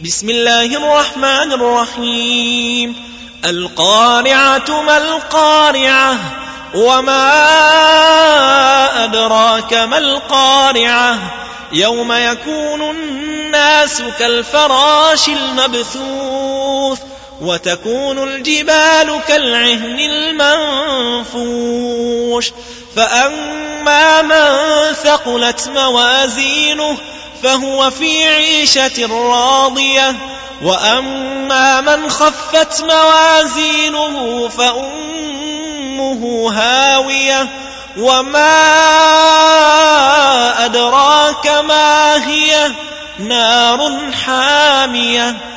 بسم الله الرحمن الرحيم. القارعة ما القارعة وما أدراك ما القارعة يوم يكون الناس كالفراش المبثوث وتكون الجبال كالعهن المنفوش فأما من ثقلت موازينه فهو في عيشة راضية وأما من خفت موازينه فأمه هاوية وما أدراك ما هي نار حامية